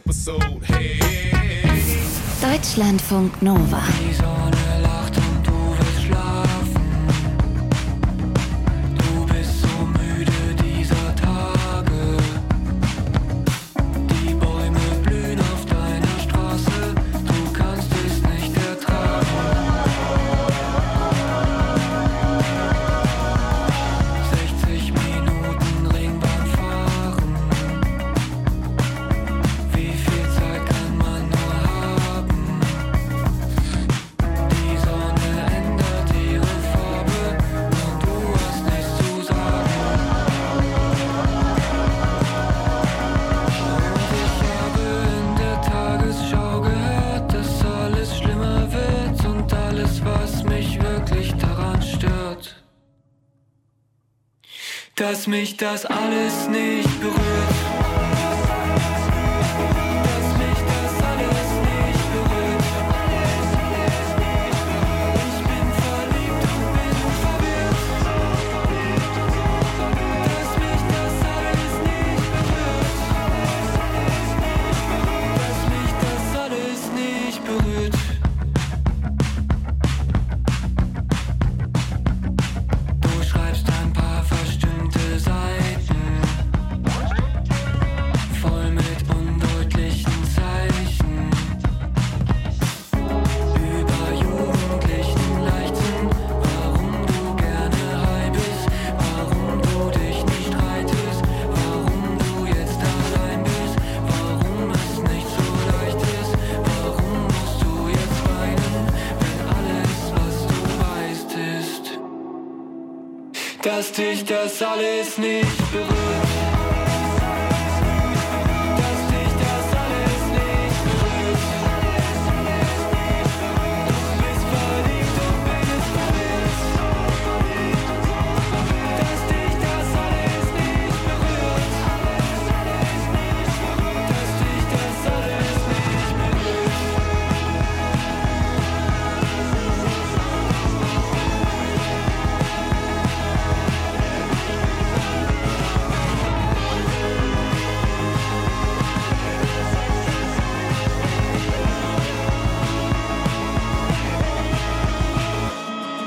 episode. Hey. Deutschlandfunk Nova. Die Sonne lacht und du willst schlafen. Du bist so müde dieser Tage. Die Bäume blühen auf deiner Straße. Du kannst es nicht ertragen. 60 Minuten Ringbahn fahren. Wie viel Zeit kann man nur haben? Die Sonne ändert ihre Farbe und du hast nichts zu sagen. Und ich habe in der Tagesschau gehört, dass alles schlimmer wird und alles, was mich wirklich daran stört, dass mich das alles nicht berührt. Dass mich das alles nicht berührt. Ich bin verliebt und bin verwirrt. Dass mich das alles nicht berührt. Dass mich das alles nicht berührt. Du schreibst ein paar verstimmte Seiten, voll mit undeutlichen Zeichen, über jugendlichen Leichtsinn, warum du gerne high bist, warum du dich nicht streitest, warum du jetzt allein bist, warum es nicht so leicht ist, warum musst du jetzt weinen, wenn alles, was du weißt, ist, dass dich das alles nicht berührt.